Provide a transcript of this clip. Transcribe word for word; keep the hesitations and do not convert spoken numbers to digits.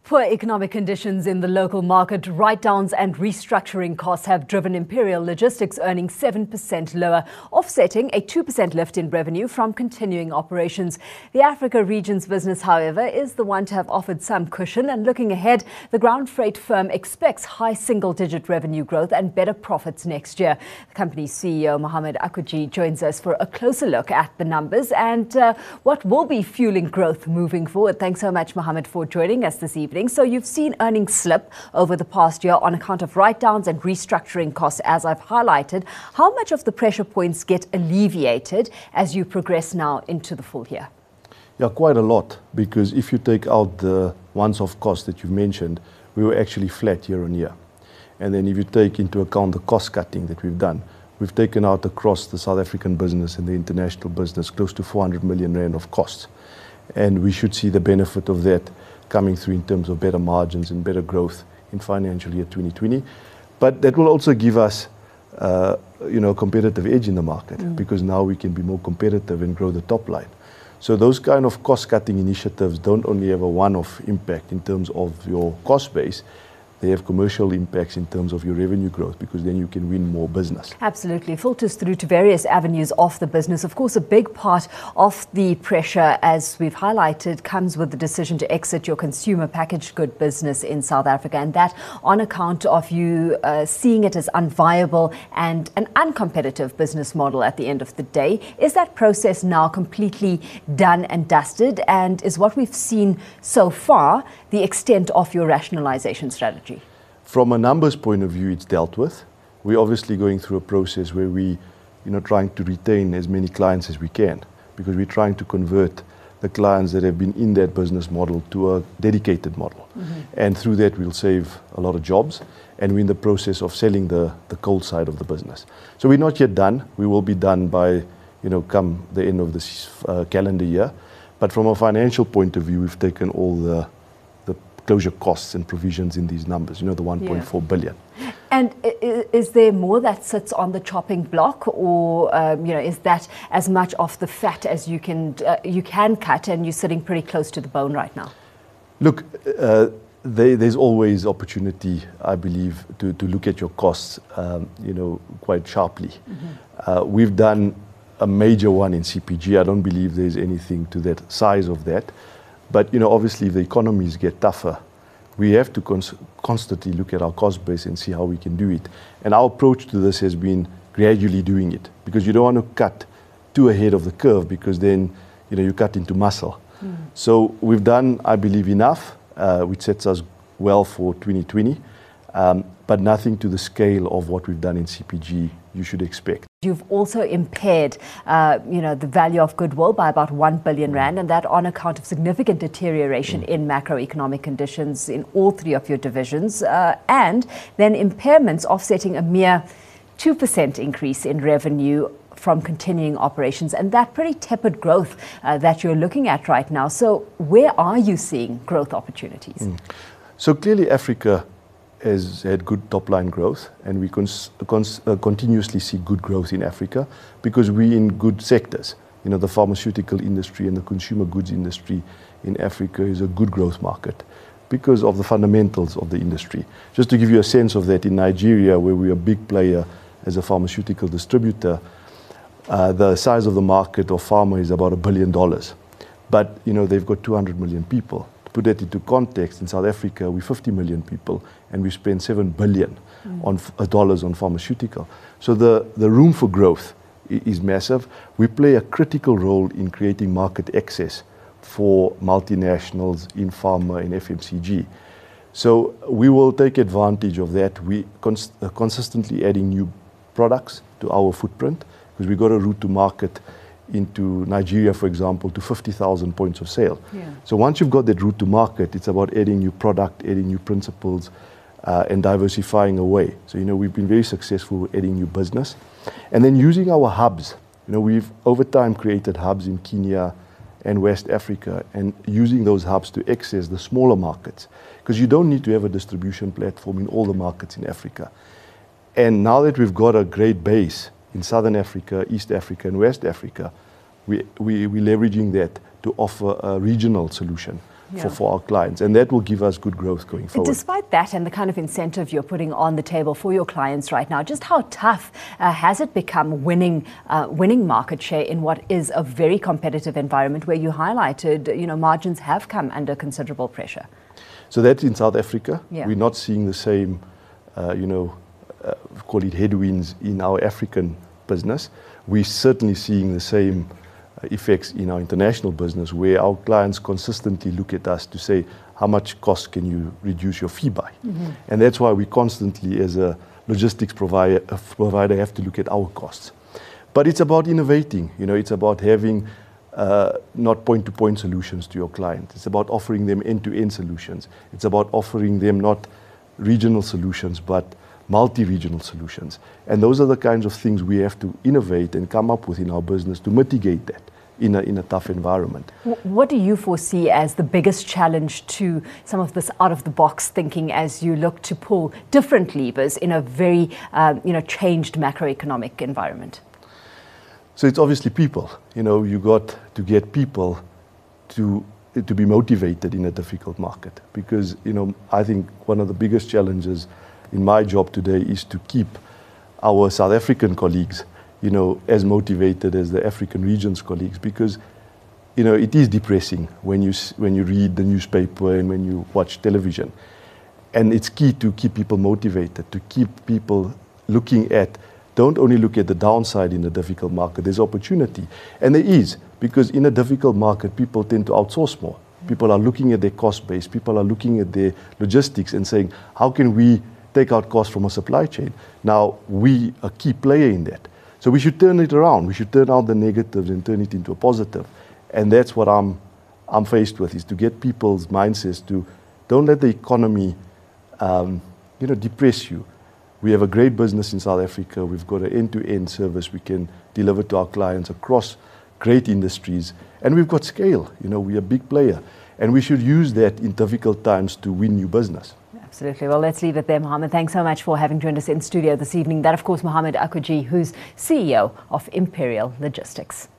Poor economic conditions in the local market, write-downs and restructuring costs have driven Imperial Logistics earnings seven percent lower, offsetting a two percent lift in revenue from continuing operations. The Africa region's business, however, is the one to have offered some cushion, and looking ahead, the ground freight firm expects high single-digit revenue growth and better profits next year. The company's C E O, Mohamed Akwetji, joins us for a closer look at the numbers and uh, what will be fueling growth moving forward. Thanks so much, Mohamed, for joining us this evening. So you've seen earnings slip over the past year on account of write-downs and restructuring costs, as I've highlighted. How much of the pressure points get alleviated as you progress now into the full year? Yeah, quite a lot, because if you take out the once-off costs that you've mentioned, we were actually flat year on year. And then if you take into account the cost cutting that we've done, we've taken out across the South African business and the international business close to four hundred million rand of costs. And we should see the benefit of that coming through in terms of better margins and better growth in financial year twenty twenty. But that will also give us uh, you know, a competitive edge in the market, mm. because now we can be more competitive and grow the top line. So those kind of cost-cutting initiatives don't only have a one-off impact in terms of your cost base, they have commercial impacts in terms of your revenue growth, because then you can win more business. Absolutely. Filters through to various avenues of the business. Of course, a big part of the pressure, as we've highlighted, comes with the decision to exit your consumer packaged good business in South Africa, and that on account of you uh, seeing it as unviable and an uncompetitive business model at the end of the day. Is that process now completely done and dusted, and is what we've seen so far the extent of your rationalization strategy? From a numbers point of view, it's dealt with. We're obviously going through a process where we, you know, trying to retain as many clients as we can, because we're trying to convert the clients that have been in that business model to a dedicated model. Mm-hmm. And through that, we'll save a lot of jobs, and we're in the process of selling the, the cold side of the business. So we're not yet done. We will be done by, you know, come the end of this uh, calendar year. But from a financial point of view, we've taken all the closure costs and provisions in these numbers, you know, the one point four yeah. billion. And is there more that sits on the chopping block, or um, you know, is that as much of the fat as you can uh, you can cut, and you're sitting pretty close to the bone right now? Look, uh, they, there's always opportunity, I believe, to, to look at your costs, um, you know, quite sharply. Mm-hmm. uh, we've done a major one in C P G. I don't believe there's anything to that size of that. But, you know, obviously, if the economies get tougher, we have to cons- constantly look at our cost base and see how we can do it. And our approach to this has been gradually doing it, because you don't want to cut too ahead of the curve, because then, you know, you cut into muscle. Mm. So we've done, I believe, enough, uh, which sets us well for twenty twenty, um, but nothing to the scale of what we've done in C P G you should expect. You've also impaired, uh, you know, the value of goodwill by about one billion rand, and that on account of significant deterioration mm. in macroeconomic conditions in all three of your divisions, uh, and then impairments offsetting a mere two percent increase in revenue from continuing operations, and that pretty tepid growth uh, that you're looking at right now. So where are you seeing growth opportunities? Mm. So clearly Africa has had good top-line growth, and we cons- cons- uh, continuously see good growth in Africa, because we're in good sectors. You know, the pharmaceutical industry and the consumer goods industry in Africa is a good growth market because of the fundamentals of the industry. Just to give you a sense of that, in Nigeria, where we're a big player as a pharmaceutical distributor, uh, the size of the market of pharma is about a billion dollars. But, you know, they've got two hundred million people. Put that into context, in South Africa, we're fifty million people, and we spend seven billion mm. on uh, dollars on pharmaceutical. So the, the room for growth i- is massive. We play a critical role in creating market access for multinationals in pharma and F M C G. So we will take advantage of that. We cons- uh, consistently adding new products to our footprint, because we got a route to market into Nigeria, for example, to fifty thousand points of sale. Yeah. So once you've got that route to market, it's about adding new product, adding new principles, uh, and diversifying away. So, you know, we've been very successful with adding new business. And then using our hubs. You know, we've over time created hubs in Kenya and West Africa, and using those hubs to access the smaller markets, because you don't need to have a distribution platform in all the markets in Africa. And now that we've got a great base in Southern Africa, East Africa, and West Africa, we, we, we're leveraging that to offer a regional solution yeah. for, for our clients. And that will give us good growth going forward. Despite that and the kind of incentive you're putting on the table for your clients right now, just how tough uh, has it become winning uh, winning market share in what is a very competitive environment where you highlighted, you know, margins have come under considerable pressure? So that's in South Africa. Yeah. We're not seeing the same, uh, you know, uh, call it headwinds in our African business. We're certainly seeing the same effects in our international business, where our clients consistently look at us to say, how much cost can you reduce your fee by? Mm-hmm. And that's why we constantly, as a logistics provider, uh, provider, have to look at our costs. But it's about innovating. You know, it's about having uh, not point-to-point solutions to your client. It's about offering them end-to-end solutions. It's about offering them not regional solutions, but multi-regional solutions. And those are the kinds of things we have to innovate and come up with in our business to mitigate that in a, in a tough environment. What do you foresee as the biggest challenge to some of this out-of-the-box thinking as you look to pull different levers in a very um, you know, changed macroeconomic environment? So it's obviously people. You know, you got to get people to to be motivated in a difficult market, because, you know, I think one of the biggest challenges in my job today is to keep our South African colleagues, you know, as motivated as the African regions colleagues, because, you know, it is depressing when you when you read the newspaper and when you watch television. And it's key to keep people motivated, to keep people looking at, don't only look at the downside in a difficult market, there's opportunity. And there is, because in a difficult market, people tend to outsource more. People are looking at their cost base, people are looking at their logistics and saying, how can we take out costs from a supply chain? Now, we are a key player in that. So we should turn it around. We should turn out the negatives and turn it into a positive. And that's what I'm I'm faced with, is to get people's mindsets to don't let the economy um, you know, depress you. We have a great business in South Africa. We've got an end-to-end service we can deliver to our clients across great industries. And we've got scale. You know, we're a big player. And we should use that in difficult times to win new business. Absolutely. Well, let's leave it there, Mohammed. Thanks so much for having joined us in studio this evening. That, of course, Mohammed Akujie, who's C E O of Imperial Logistics.